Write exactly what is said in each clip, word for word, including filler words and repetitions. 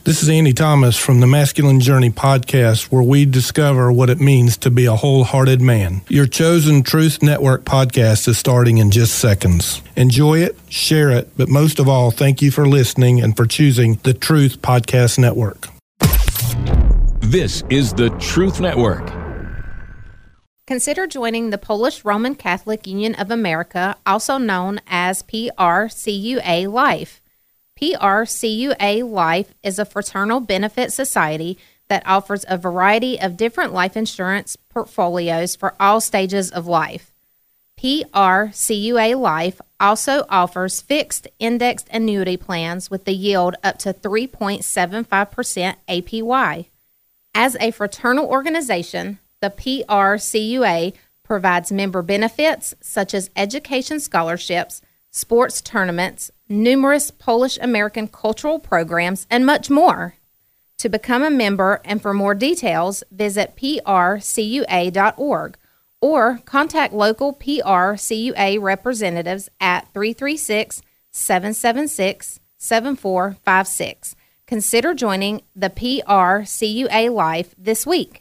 This is Andy Thomas from the Masculine Journey podcast, where we discover what it means to be a wholehearted man. Your chosen Truth Network podcast is starting in just seconds. Enjoy it, share it, but most of all, thank you for listening and for choosing the Truth Podcast Network. This is the Truth Network. Consider joining the Polish Roman Catholic Union of America, also known as P R C U A Life. P R C U A Life is a fraternal benefit society that offers a variety of different life insurance portfolios for all stages of life. P R C U A Life also offers fixed indexed annuity plans with the yield up to three point seven five percent A P Y. As a fraternal organization, the P R C U A provides member benefits such as education scholarships, sports tournaments, numerous Polish-American cultural programs, and much more. To become a member and for more details, visit P R C U A dot org or contact local P R C U A representatives at three three six, seven seven six, seven four five six. Consider joining the P R C U A Life this week.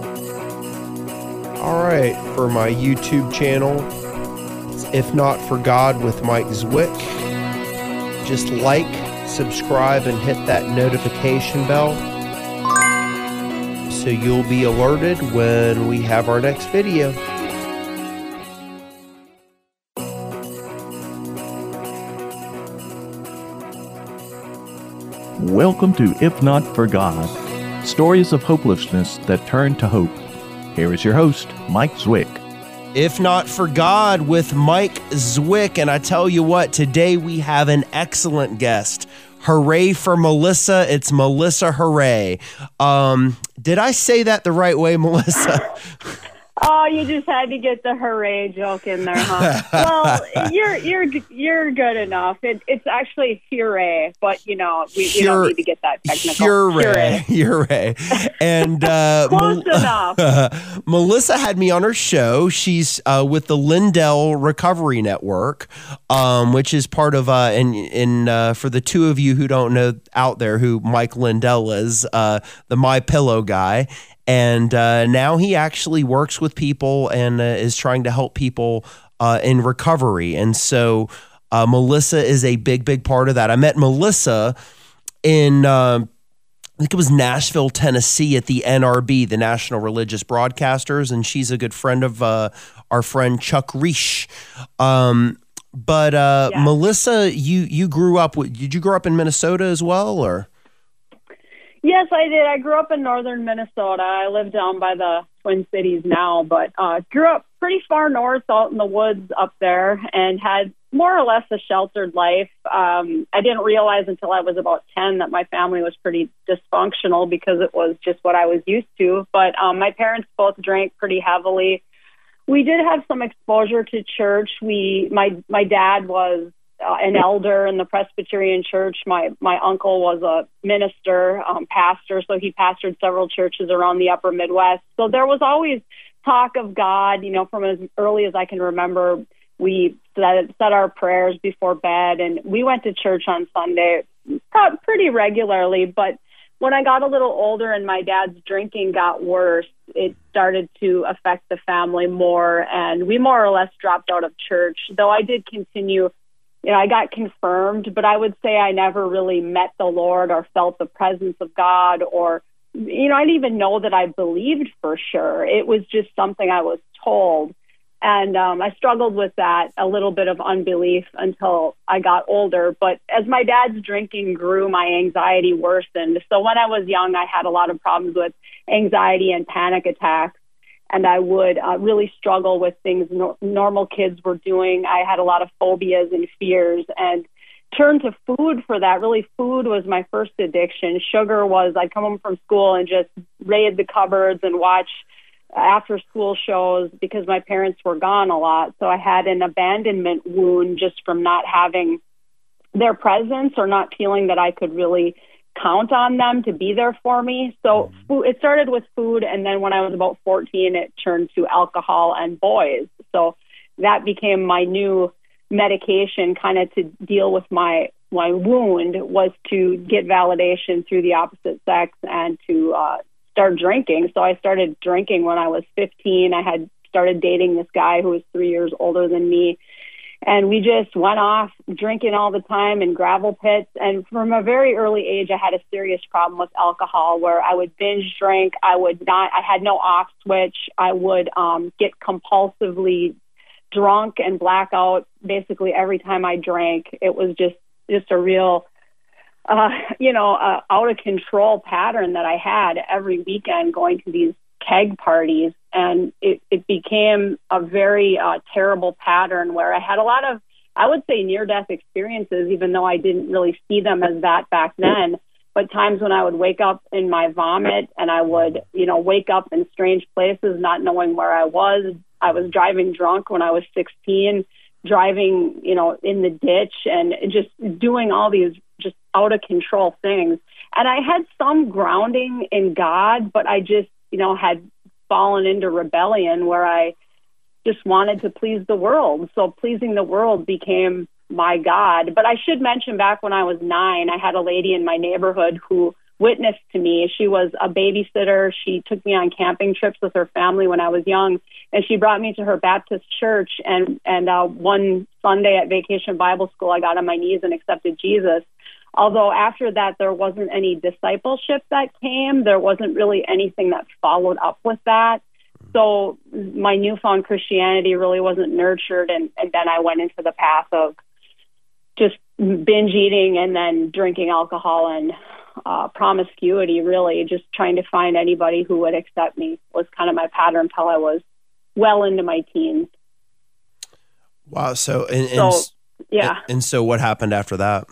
All right, for my YouTube channel, it's If Not For God with Mike Zwick. Just like, subscribe, and hit that notification bell so you'll be alerted when we have our next video. Welcome to If Not For God, stories of hopelessness that turn to hope. Here is your host, Mike Zwick. If Not For God with Mike Zwick. And I tell you what, today we have an excellent guest. Hooray for Melissa. It's Melissa Hooray. Um, did I say that the right way, Melissa? Oh, you just had to get the hooray joke in there, huh? Well, you're you're you're good enough. It, it's actually hooray, but you know we, we don't need to get that technical. Hooray, hooray, and uh, close Mel- enough. Uh, Melissa had me on her show. She's uh, with the Lindell Recovery Network, um, which is part of uh, and in uh, for the two of you who don't know out there who Mike Lindell is, uh, the My Pillow guy. And uh, now he actually works with people and uh, is trying to help people uh, in recovery. And so uh, Melissa is a big, big part of that. I met Melissa in, uh, I think it was Nashville, Tennessee at the N R B, the National Religious Broadcasters. And she's a good friend of uh, our friend Chuck Reish. Um, but uh, yeah. Melissa, you, you grew up, with, did you grow up in Minnesota as well, or? Yes, I did. I grew up in northern Minnesota. I live down by the Twin Cities now, but uh, grew up pretty far north out in the woods up there and had more or less a sheltered life. Um, I didn't realize until I was about ten that my family was pretty dysfunctional because it was just what I was used to. But um, my parents both drank pretty heavily. We did have some exposure to church. We, my, my dad was Uh, an elder in the Presbyterian Church. My my uncle was a minister, um, pastor, so he pastored several churches around the upper Midwest. So there was always talk of God, you know, from as early as I can remember. We said, said our prayers before bed, and we went to church on Sunday pretty regularly. But when I got a little older and my dad's drinking got worse, it started to affect the family more, and we more or less dropped out of church, though I did continue. You know, I got confirmed, but I would say I never really met the Lord or felt the presence of God, or, you know, I didn't even know that I believed for sure. It was just something I was told. And um, I struggled with that, a little bit of unbelief until I got older. But as my dad's drinking grew, my anxiety worsened. So when I was young, I had a lot of problems with anxiety and panic attacks. And I would uh, really struggle with things no- normal kids were doing. I had a lot of phobias and fears and turned to food for that. Really, food was my first addiction. Sugar was, I'd come home from school and just raid the cupboards and watch after-school shows because my parents were gone a lot. So I had an abandonment wound just from not having their presence or not feeling that I could really count on them to be there for me. So food, it started with food, and then when I was about fourteen, it turned to alcohol and boys. So that became my new medication kind of to deal with my my wound was to get validation through the opposite sex and to uh, start drinking. So I started drinking when I was fifteen. I had started dating this guy who was three years older than me. And we just went off drinking all the time in gravel pits. And from a very early age, I had a serious problem with alcohol where I would binge drink. I would not, I had no off switch. I would um, get compulsively drunk and black out basically every time I drank. It was just, just a real, uh, you know, uh, out of control pattern that I had every weekend going to these keg parties. And it, it became a very uh, terrible pattern where I had a lot of, I would say, near-death experiences, even though I didn't really see them as that back then. But times when I would wake up in my vomit and I would, you know, wake up in strange places, not knowing where I was. I was driving drunk when I was sixteen, driving, you know, in the ditch and just doing all these just out-of-control things. And I had some grounding in God, but I just, you know, had fallen into rebellion where I just wanted to please the world. So pleasing the world became my God. But I should mention back when I was nine, I had a lady in my neighborhood who witnessed to me. She was a babysitter. She took me on camping trips with her family when I was young, and she brought me to her Baptist church. And, and uh, one Sunday at Vacation Bible School, I got on my knees and accepted Jesus. Although after that, there wasn't any discipleship that came. There wasn't really anything that followed up with that. So my newfound Christianity really wasn't nurtured. And, and then I went into the path of just binge eating and then drinking alcohol and uh, promiscuity, really, just trying to find anybody who would accept me was kind of my pattern until I was well into my teens. Wow. So, and, so and, yeah. And, and so what happened after that?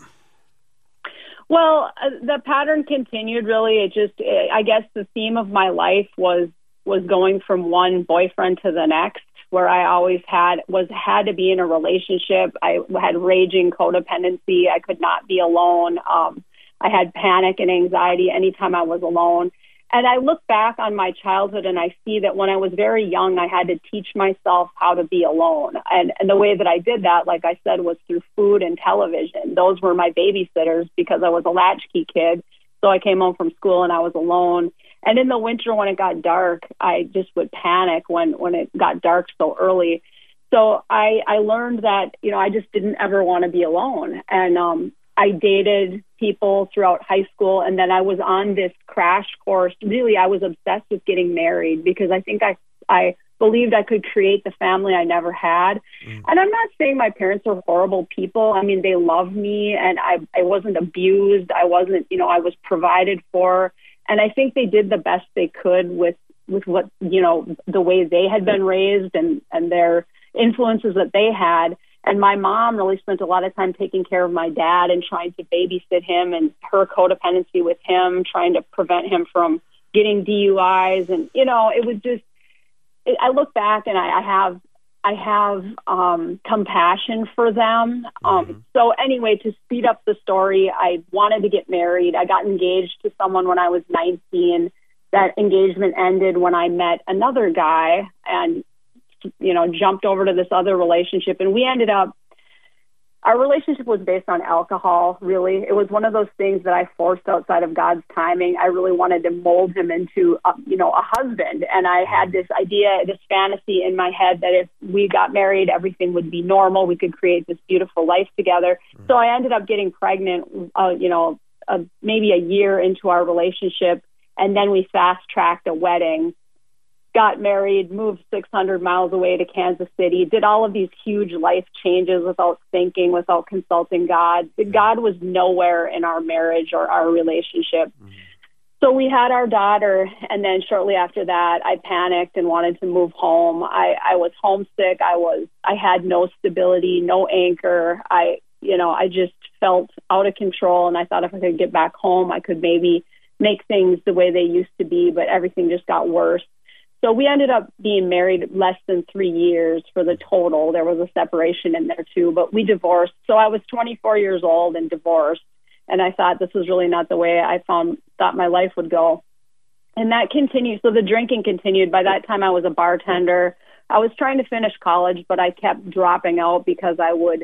Well, uh, the pattern continued, really. It just, it, I guess the theme of my life was was going from one boyfriend to the next, where I always had, was had to be in a relationship. I had raging codependency. I could not be alone. Um, I had panic and anxiety anytime I was alone. And I look back on my childhood and I see that when I was very young, I had to teach myself how to be alone. And, and the way that I did that, like I said, was through food and television. Those were my babysitters because I was a latchkey kid. So I came home from school and I was alone. And in the winter when it got dark, I just would panic when, when it got dark so early. So I, I learned that, you know, I just didn't ever want to be alone. And um, I dated people throughout high school, and then I was on this crash course. Really, I was obsessed with getting married because I think I I believed I could create the family I never had. Mm. And I'm not saying my parents are horrible people. I mean, they loved me, and I I wasn't abused. I wasn't, you know, I was provided for, and I think they did the best they could with with what, you know, the way they had been raised and and their influences that they had. And my mom really spent a lot of time taking care of my dad and trying to babysit him, and her codependency with him, trying to prevent him from getting D U Is. And, you know, it was just, it, I look back and I, I have, I have um, compassion for them. Um, mm-hmm. So anyway, to speed up the story, I wanted to get married. I got engaged to someone when I was nineteen. That engagement ended when I met another guy and, you know, jumped over to this other relationship. And we ended up, our relationship was based on alcohol, really. It was one of those things that I forced outside of God's timing. I really wanted to mold him into, a, you know, a husband. And I had this idea, this fantasy in my head that if we got married, everything would be normal. We could create this beautiful life together. Mm-hmm. So I ended up getting pregnant, uh, you know, uh, maybe a year into our relationship. And then we fast-tracked a wedding. Got married, moved six hundred miles away to Kansas City, did all of these huge life changes without thinking, without consulting God. God was nowhere in our marriage or our relationship. Mm-hmm. So we had our daughter, and then shortly after that, I panicked and wanted to move home. I, I was homesick. I was, I had no stability, no anchor. I, you know, I just felt out of control, and I thought if I could get back home, I could maybe make things the way they used to be, but everything just got worse. So we ended up being married less than three years for the total. There was a separation in there too, but we divorced. So I was twenty-four years old and divorced. And I thought this was really not the way I found thought my life would go. And that continued. So the drinking continued. By that time I was a bartender. I was trying to finish college, but I kept dropping out because I would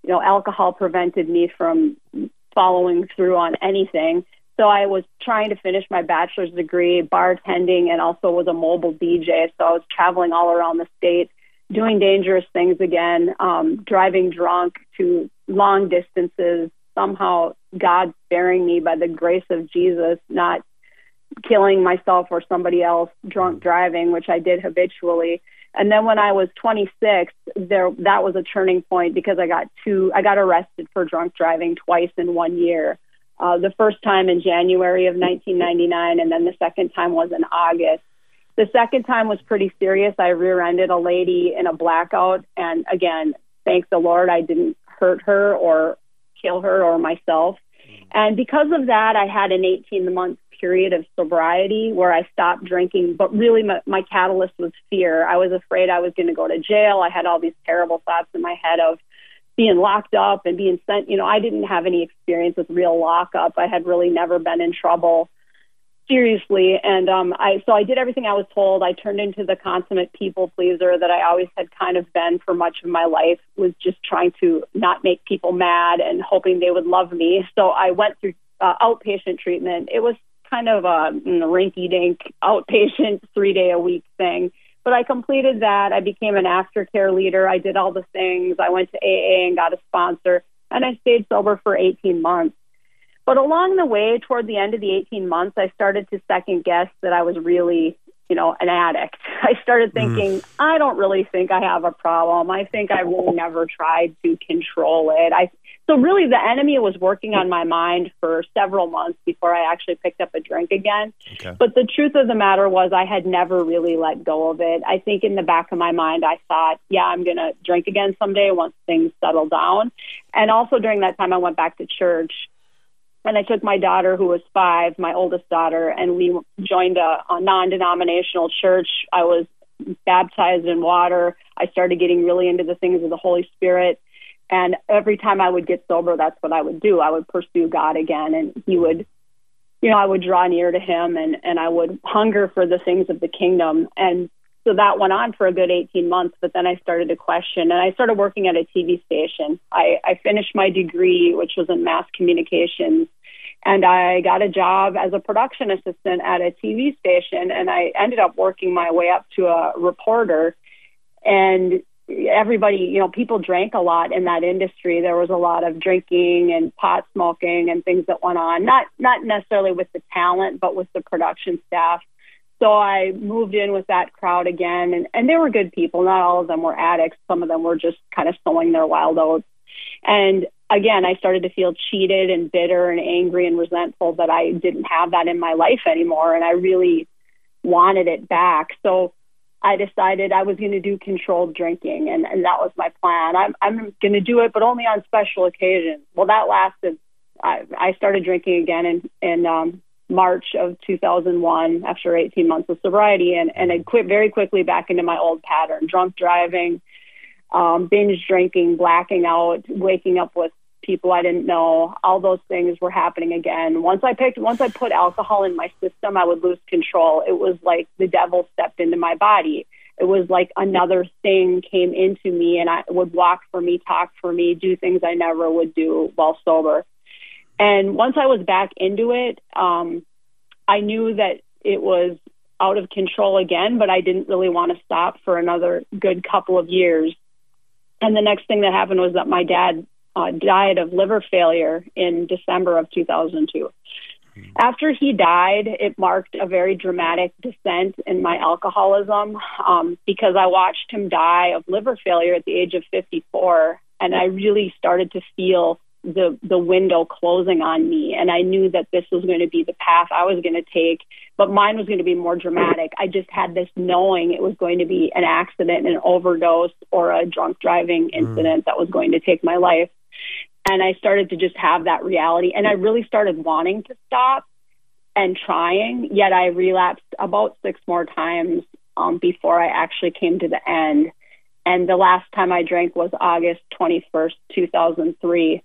you know, alcohol prevented me from following through on anything. So I was trying to finish my bachelor's degree, bartending, and also was a mobile D J. So I was traveling all around the state, doing dangerous things again, um, driving drunk to long distances, somehow God sparing me by the grace of Jesus, not killing myself or somebody else drunk driving, which I did habitually. And then when I was twenty-six, there that was a turning point because I got two, I got arrested for drunk driving twice in one year. Uh, the first time in January of nineteen ninety-nine, and then the second time was in August. The second time was pretty serious. I rear-ended a lady in a blackout, and again, thank the Lord I didn't hurt her or kill her or myself. And because of that, I had an eighteen-month period of sobriety where I stopped drinking, but really my, my catalyst was fear. I was afraid I was going to go to jail. I had all these terrible thoughts in my head of being locked up and being sent. You know, I didn't have any experience with real lockup. I had really never been in trouble seriously. And um, I so I did everything I was told. I turned into the consummate people pleaser that I always had kind of been for much of my life, was just trying to not make people mad and hoping they would love me. So I went through uh, outpatient treatment. It was kind of a you know, rinky-dink outpatient three-day-a-week thing. But I completed that. I became an aftercare leader. I did all the things. I went to A A and got a sponsor, and I stayed sober for eighteen months. But along the way, toward the end of the eighteen months, I started to second guess that I was really, you know, an addict. I started thinking, mm. I don't really think I have a problem. I think I really never tried to control it. I So really the enemy was working on my mind for several months before I actually picked up a drink again. Okay. But the truth of the matter was I had never really let go of it. I think in the back of my mind, I thought, yeah, I'm going to drink again someday once things settle down. And also during that time, I went back to church. And I took my daughter, who was five, my oldest daughter, and we joined a, a non-denominational church. I was baptized in water. I started getting really into the things of the Holy Spirit. And every time I would get sober, that's what I would do. I would pursue God again, and he would, you know, I would draw near to him, and, and I would hunger for the things of the kingdom. And so that went on for a good eighteen months, but then I started to question, and I started working at a T V station. I, I finished my degree, which was in mass communications, and I got a job as a production assistant at a T V station, and I ended up working my way up to a reporter. And everybody, you know, people drank a lot in that industry. There was a lot of drinking and pot smoking and things that went on, not not necessarily with the talent, but with the production staff. So I moved in with that crowd again, and, and they were good people. Not all of them were addicts. Some of them were just kind of sowing their wild oats. And again, I started to feel cheated and bitter and angry and resentful that I didn't have that in my life anymore, and I really wanted it back. So I decided I was going to do controlled drinking, and, and that was my plan. I'm, I'm going to do it, but only on special occasions. Well, that lasted. I, I started drinking again in, in um, March of two thousand one after eighteen months of sobriety, and, and I quit very quickly back into my old pattern, drunk driving, um, binge drinking, blacking out, waking up with people I didn't know. All those things were happening again. Once I picked, once I put alcohol in my system, I would lose control. It was like the devil stepped into my body. It was like another thing came into me, and I would walk for me, talk for me, do things I never would do while sober. And once I was back into it, um, I knew that it was out of control again, but I didn't really want to stop for another good couple of years. And the next thing that happened was that my dad uh, died of liver failure in December of two thousand two. After he died, it marked a very dramatic descent in my alcoholism um, because I watched him die of liver failure at the age of fifty-four, and I really started to feel the the window closing on me, and I knew that this was going to be the path I was going to take, but mine was going to be more dramatic. I just had this knowing it was going to be an accident, an overdose, or a drunk driving incident mm. that was going to take my life. And I started to just have that reality, and I really started wanting to stop and trying, yet I relapsed about six more times um, before I actually came to the end. And the last time I drank was August twenty-first, two thousand three.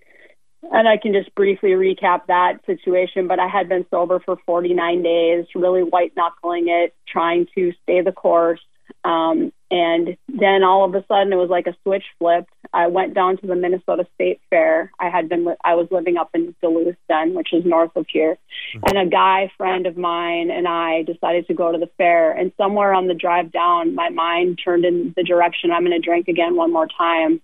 And I can just briefly recap that situation, but I had been sober for forty-nine days, really white-knuckling it, trying to stay the course. Um, and then all of a sudden it was like a switch flipped. I went down to the Minnesota State Fair. I had been, li- I was living up in Duluth then, which is north of here. Mm-hmm. And a guy friend of mine and I decided to go to the fair. And somewhere on the drive down, my mind turned in the direction, I'm going to drink again one more time.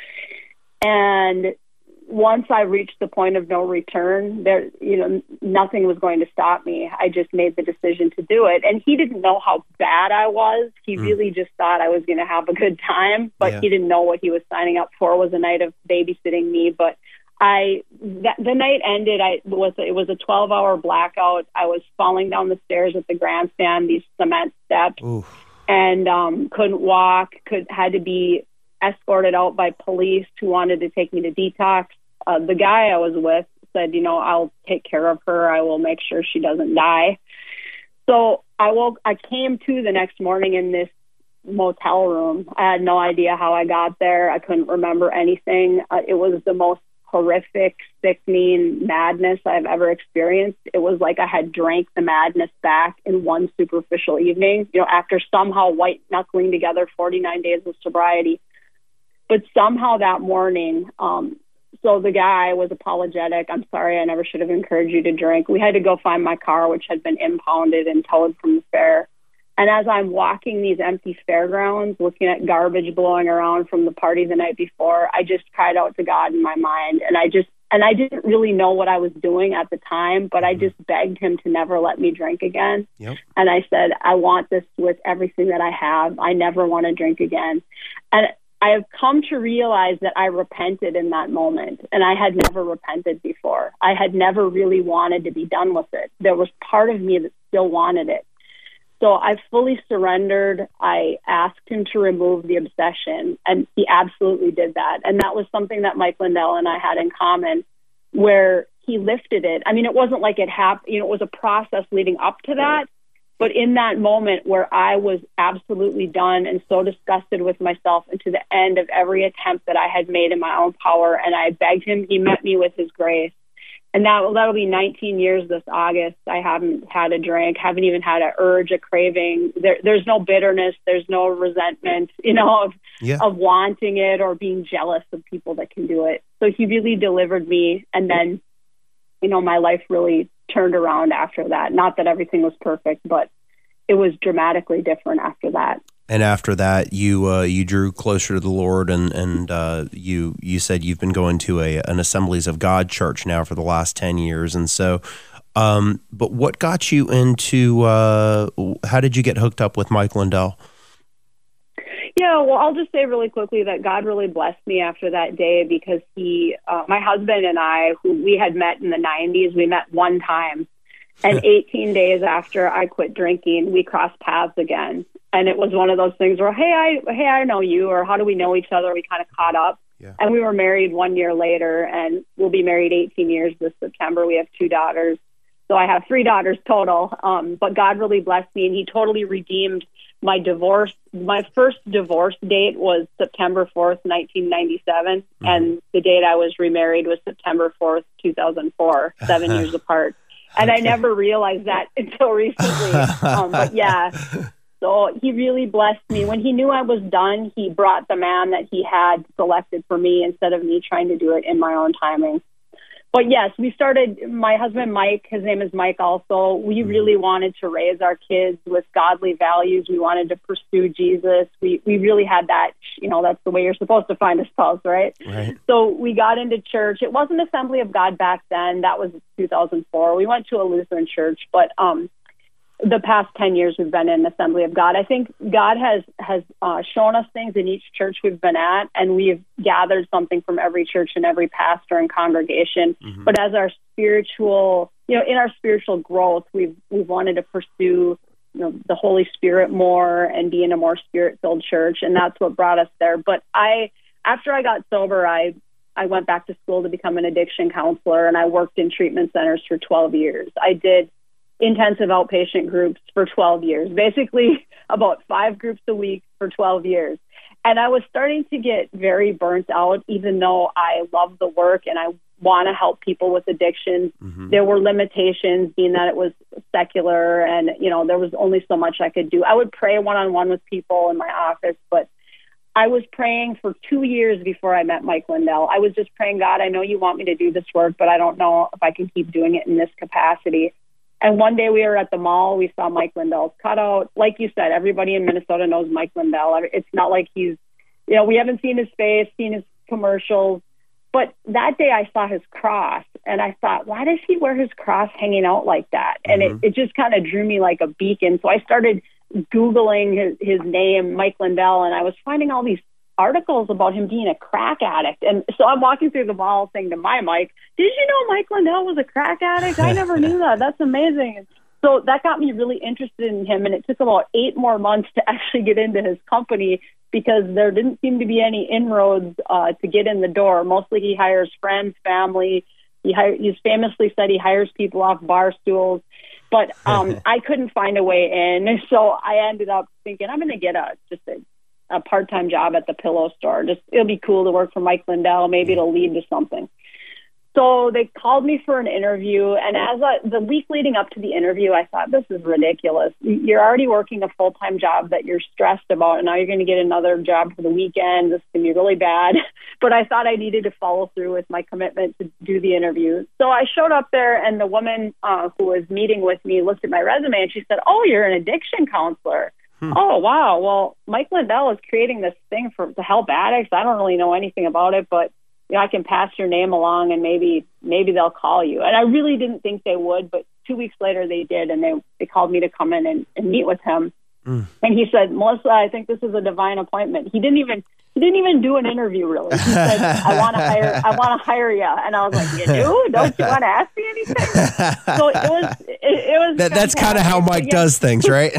And once I reached the point of no return, there, you know, nothing was going to stop me. I just made the decision to do it. And he didn't know how bad I was. He mm. really just thought I was going to have a good time, but yeah. he didn't know what he was signing up for was a night of babysitting me. But I, that, the night ended, I was, it was a twelve hour blackout. I was falling down the stairs at the grandstand, these cement steps, Oof. and um, couldn't walk, could, had to be escorted out by police who wanted to take me to detox. Uh, the guy I was with said, you know, I'll take care of her. I will make sure she doesn't die. So I woke, I came to the next morning in this motel room. I had no idea how I got there. I couldn't remember anything. Uh, it was the most horrific, sickening madness I've ever experienced. It was like I had drank the madness back in one superficial evening, you know, after somehow white knuckling together forty-nine days of sobriety. But somehow that morning, um, so the guy was apologetic. I'm sorry, I never should have encouraged you to drink. We had to go find my car, which had been impounded and towed from the fair. And as I'm walking these empty fairgrounds, looking at garbage blowing around from the party the night before, I just cried out to God in my mind. And I just, and I didn't really know what I was doing at the time, but I just begged him to never let me drink again. Yep. And I said, I want this with everything that I have. I never want to drink again. And I have come to realize that I repented in that moment, and I had never repented before. I had never really wanted to be done with it. There was part of me that still wanted it. So I fully surrendered. I asked him to remove the obsession, and he absolutely did that. And that was something that Mike Lindell and I had in common, where he lifted it. I mean, it wasn't like it happened, you know, it was a process leading up to that. But in that moment where I was absolutely done and so disgusted with myself and to the end of every attempt that I had made in my own power, and I begged him, he met me with his grace. And that, that'll be nineteen years this August. I haven't had a drink, haven't even had an urge, a craving. There, there's no bitterness. There's no resentment, you know, of, yeah. of wanting it or being jealous of people that can do it. So he really delivered me. And then, you know, my life really turned around after that. Not that everything was perfect, but it was dramatically different after that. And after that, you uh, you drew closer to the Lord, and and uh, you you said you've been going to a an Assemblies of God church now for the last ten years, and so. Um, but what got you into? Uh, how did you get hooked up with Mike Lindell? Yeah, well, I'll just say really quickly that God really blessed me after that day, because he, uh, my husband and I, who we had met in the nineties, we met one time. And eighteen days after I quit drinking, we crossed paths again. And it was one of those things where, hey, I, hey, I know you, or how do we know each other? We kind of caught up. Yeah. And we were married one year later, and we'll be married eighteen years this September. We have two daughters. So I have three daughters total. Um, but God really blessed me, and he totally redeemed my divorce. My first divorce date was September fourth, nineteen ninety-seven. Mm-hmm. And the date I was remarried was September fourth, two thousand four, seven years apart. And okay. I never realized that until recently. Um, but yeah, so he really blessed me. When he knew I was done, he brought the man that he had selected for me instead of me trying to do it in my own timing. But yes, we started, my husband, Mike, his name is Mike also. We really wanted to raise our kids with godly values. We wanted to pursue Jesus. We we really had that, you know, that's the way you're supposed to find a spouse, right? Right. So we got into church. It wasn't Assembly of God back then. That was two thousand four. We went to a Lutheran church, but um, the past ten years we've been in Assembly of God. I think God has, has uh, shown us things in each church we've been at, and we've gathered something from every church and every pastor and congregation. Mm-hmm. But as our spiritual, you know, in our spiritual growth, we've, we've wanted to pursue, you know, the Holy Spirit more and be in a more spirit-filled church, and that's what brought us there. But I, after I got sober, I, I went back to school to become an addiction counselor, and I worked in treatment centers for twelve years. I did intensive outpatient groups for twelve years, basically about five groups a week for twelve years. And I was starting to get very burnt out, even though I loved the work and I want to help people with addictions. Mm-hmm. There were limitations, being that it was secular, and you know there was only so much I could do. I would pray one-on-one with people in my office, but I was praying for two years before I met Mike Lindell. I was just praying, God, I know you want me to do this work, but I don't know if I can keep doing it in this capacity. And one day we were at the mall. We saw Mike Lindell's cutout. Like you said, everybody in Minnesota knows Mike Lindell. It's not like he's, you know, we haven't seen his face, seen his commercials. But that day I saw his cross, and I thought, why does he wear his cross hanging out like that? And mm-hmm. it, it just kind of drew me like a beacon. So I started Googling his, his name, Mike Lindell, and I was finding all these articles about him being a crack addict. And so I'm walking through the mall saying to my Mike, did you know Mike Lindell was a crack addict? I never knew that. That's amazing. So that got me really interested in him, and it took about eight more months to actually get into his company because there didn't seem to be any inroads uh, to get in the door. Mostly he hires friends, family. He hire, he's famously said he hires people off bar stools. But um, I couldn't find a way in, so I ended up thinking I'm going to get a just a, a part-time job at the pillow store. Just it'll be cool to work for Mike Lindell. Maybe it'll lead to something. So they called me for an interview, and as I, the week leading up to the interview, I thought, this is ridiculous. You're already working a full-time job that you're stressed about, and now you're going to get another job for the weekend. This is going to be really bad. But I thought I needed to follow through with my commitment to do the interview. So I showed up there, and the woman uh, who was meeting with me looked at my resume, and she said, oh, you're an addiction counselor. Hmm. Oh, wow. Well, Mike Lindell is creating this thing for to help addicts. I don't really know anything about it, but you know, I can pass your name along and maybe maybe they'll call you. And I really didn't think they would, but two weeks later they did, and they, they called me to come in and, and meet with him. Mm. And he said, Melissa, I think this is a divine appointment. He didn't even he didn't even do an interview, really. He said, I want to hire I want to hire you. And I was like, you do? Don't you want to ask me anything? So it was it, it was that, that's kind of how Mike yeah. does things, right?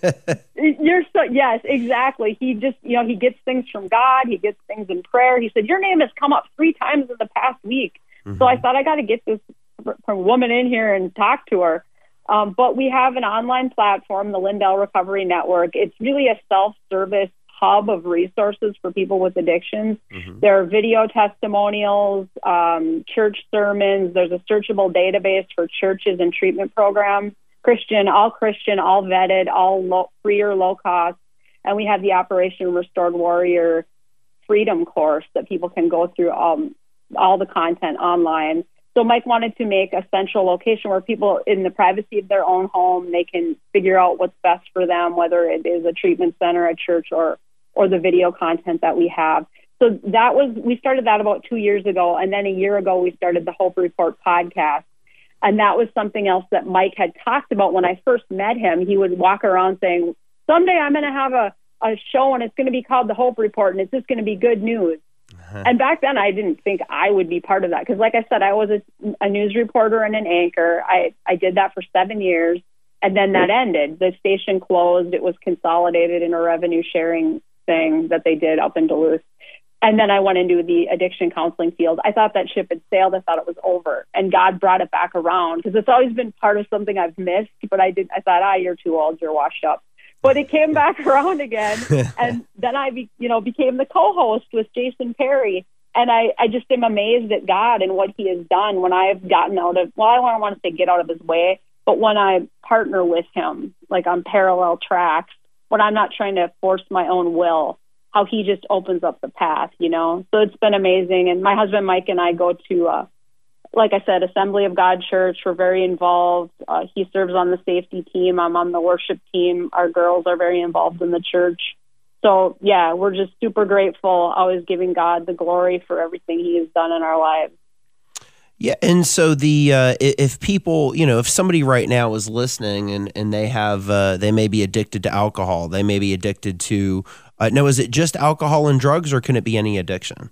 You're so yes, exactly. He just you know he gets things from God. He gets things in prayer. He said, your name has come up three times in the past week. Mm-hmm. So I thought I got to get this woman in here and talk to her. Um, but we have an online platform, the Lindell Recovery Network. It's really a self-service hub of resources for people with addictions. Mm-hmm. There are video testimonials, um, church sermons. There's a searchable database for churches and treatment programs. Christian, all Christian, all vetted, all low, free or low cost. And we have the Operation Restored Warrior Freedom course that people can go through um, all the content online. So Mike wanted to make a central location where people in the privacy of their own home, they can figure out what's best for them, whether it is a treatment center, a church, or or the video content that we have. So that was, we started that about two years ago. And then a year ago, we started the Hope Report podcast. And that was something else that Mike had talked about when I first met him. He would walk around saying, someday I'm going to have a, a show and it's going to be called the Hope Report and it's just going to be good news. Uh-huh. And back then I didn't think I would be part of that. Because like I said, I was a, a news reporter and an anchor. I, I did that for seven years. And then that ended. The station closed. It was consolidated in a revenue sharing thing that they did up in Duluth. And then I went into the addiction counseling field. I thought that ship had sailed. I thought it was over. And God brought it back around because it's always been part of something I've missed. But I did. I thought, ah, you're too old. You're washed up. But it came back around again. And then I, be, you know, became the co-host with Jason Perry. And I, I just am amazed at God and what he has done when I've gotten out of, well, I don't want to say get out of his way, but when I partner with him, like on parallel tracks, when I'm not trying to force my own will, how he just opens up the path, you know? So it's been amazing. And my husband, Mike, and I go to, uh, like I said, Assembly of God Church. We're very involved. Uh, he serves on the safety team. I'm on the worship team. Our girls are very involved in the church. So, yeah, we're just super grateful, always giving God the glory for everything he has done in our lives. Yeah, and so the uh, if people, you know, if somebody right now is listening and, and they have, uh, they may be addicted to alcohol, they may be addicted to, uh, no, is it just alcohol and drugs or can it be any addiction?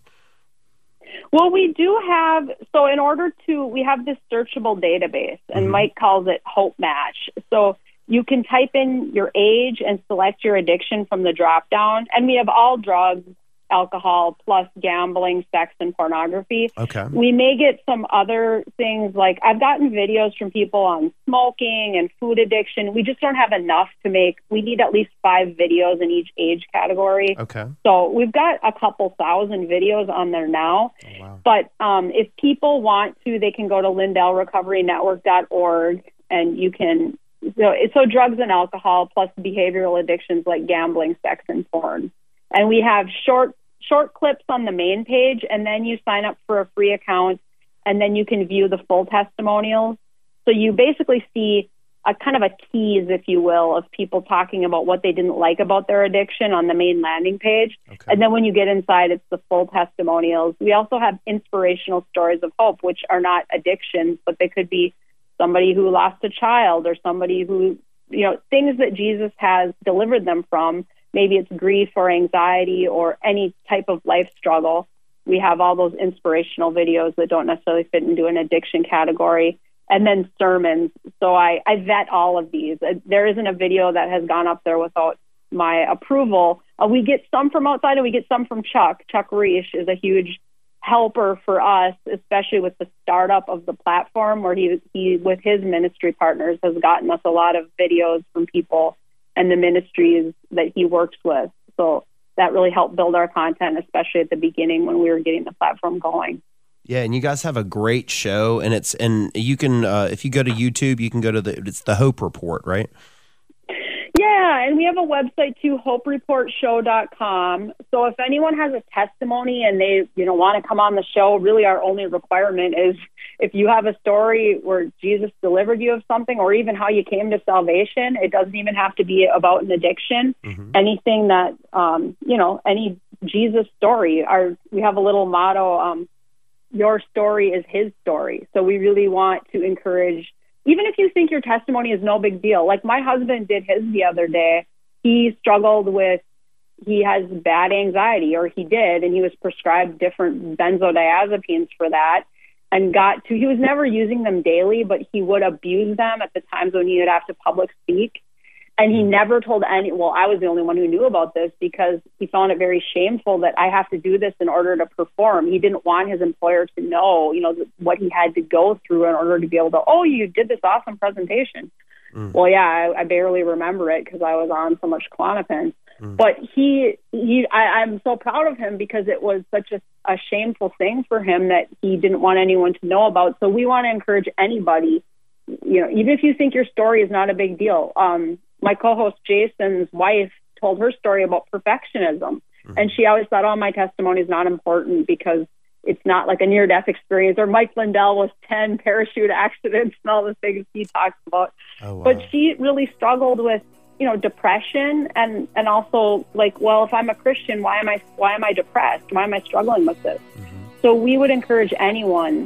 Well, we do have, so in order to, we have this searchable database, and mm-hmm. Mike calls it Hope Match. So you can type in your age and select your addiction from the drop down, and we have all drugs alcohol plus gambling, sex, and pornography. Okay. We may get some other things, like I've gotten videos from people on smoking and food addiction. We just don't have enough to make. We need at least five videos in each age category. Okay. So we've got a couple thousand videos on there now. Oh, wow. But um, if people want to, they can go to Lindell Recovery Network dot org, and you can, so, so drugs and alcohol plus behavioral addictions like gambling, sex, and porn. And we have short short clips on the main page, and then you sign up for a free account, and then you can view the full testimonials. So you basically see a kind of a tease, if you will, of people talking about what they didn't like about their addiction on the main landing page. Okay. And then when you get inside, it's the full testimonials. We also have inspirational stories of hope, which are not addictions, but they could be somebody who lost a child or somebody who, you know, things that Jesus has delivered them from. Maybe it's grief or anxiety or any type of life struggle. We have all those inspirational videos that don't necessarily fit into an addiction category. And then sermons. So I, I vet all of these. There isn't a video that has gone up there without my approval. Uh, we get some from outside and we get some from Chuck. Chuck Reish is a huge helper for us, especially with the startup of the platform, where he, he with his ministry partners, has gotten us a lot of videos from people and the ministries that he works with. So that really helped build our content, especially at the beginning when we were getting the platform going. Yeah, and you guys have a great show, and it's and you can uh, if you go to YouTube, you can go to the it's the Hope Report, right? Yeah, and we have a website too, hope report show dot com. So if anyone has a testimony and they, you know, want to come on the show, really our only requirement is if you have a story where Jesus delivered you of something, or even how you came to salvation. It doesn't even have to be about an addiction. Mm-hmm. Anything that um, you know, any Jesus story. Our we have a little motto, um, your story is his story. So we really want to encourage, even if you think your testimony is no big deal, like my husband did his the other day. He struggled with, he has bad anxiety, or he did, and he was prescribed different benzodiazepines for that, and got to, he was never using them daily, but he would abuse them at the times when he would have to public speak. And he never told any, well, I was the only one who knew about this, because he found it very shameful that I have to do this in order to perform. He didn't want his employer to know, you know, what he had to go through in order to be able to, oh, you did this awesome presentation. Mm. Well, yeah, I, I barely remember it because I was on so much Klonopin. Mm. But he, he, I, I'm so proud of him, because it was such a, a shameful thing for him that he didn't want anyone to know about. So we want to encourage anybody, you know, even if you think your story is not a big deal. Um, My co-host Jason's wife told her story about perfectionism. Mm-hmm. And she always thought, oh, my testimony is not important because it's not like a near-death experience. Or Mike Lindell was ten parachute accidents and all the things he talks about. Oh, wow. But she really struggled with, you know, depression and, and also like, well, if I'm a Christian, why am I why am I depressed? Why am I struggling with this? Mm-hmm. So we would encourage anyone.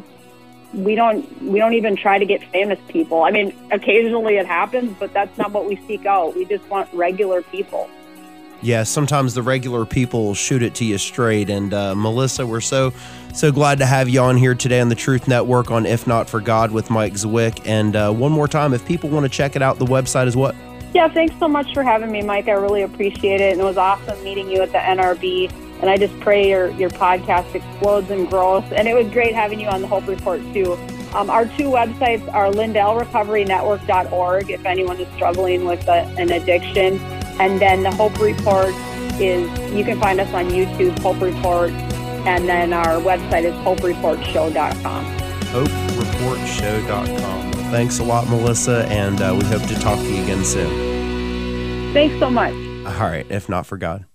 We don't we don't even try to get famous people. I mean, occasionally it happens, but that's not what we seek out. We just want regular people. Yeah, sometimes the regular people shoot it to you straight. And uh, Melissa, we're so so glad to have you on here today on the Truth Network on If Not For God with Mike Zwick. And uh, one more time, if people want to check it out, the website is what? Yeah, thanks so much for having me, Mike. I really appreciate it. And it was awesome meeting you at the N R B. And I just pray your, your podcast explodes and grows. And it was great having you on the Hope Report, too. Um, our two websites are Lindell Recovery Network dot org if anyone is struggling with a, an addiction. And then the Hope Report is, you can find us on YouTube, Hope Report. And then our website is hope report show dot com. hope report show dot com. Thanks a lot, Melissa. And uh, we hope to talk to you again soon. Thanks so much. All right. If Not For God.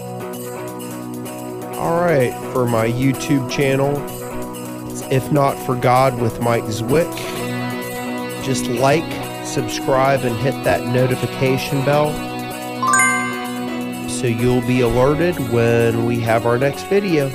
All right, for my YouTube channel, it's If Not For God with Mike Zwick. Just like, subscribe, and hit that notification bell so you'll be alerted when we have our next video.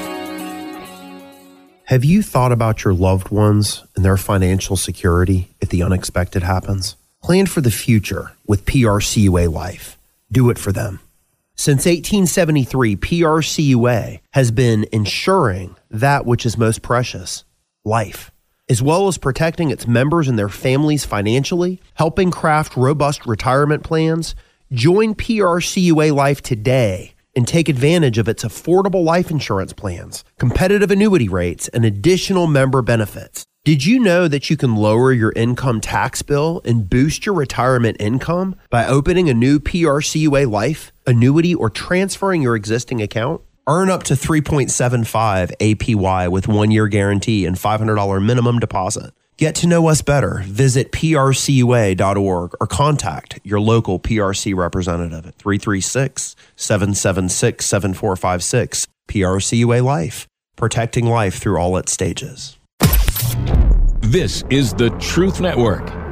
Have you thought about your loved ones and their financial security if the unexpected happens? Plan for the future with P R C U A Life. Do it for them. Since eighteen seventy-three, P R C U A has been ensuring that which is most precious, life, as well as protecting its members and their families financially, helping craft robust retirement plans. Join P R C U A Life today and take advantage of its affordable life insurance plans, competitive annuity rates, and additional member benefits. Did you know that you can lower your income tax bill and boost your retirement income by opening a new P R C U A Life, annuity, or transferring your existing account? Earn up to three point seven five A P Y with one-year guarantee and five hundred dollars minimum deposit. Get to know us better. Visit P R C U A dot org or contact your local P R C representative at three three six, seven seven six, seven four five six. P R C U A Life, protecting life through all its stages. This is the Truth Network.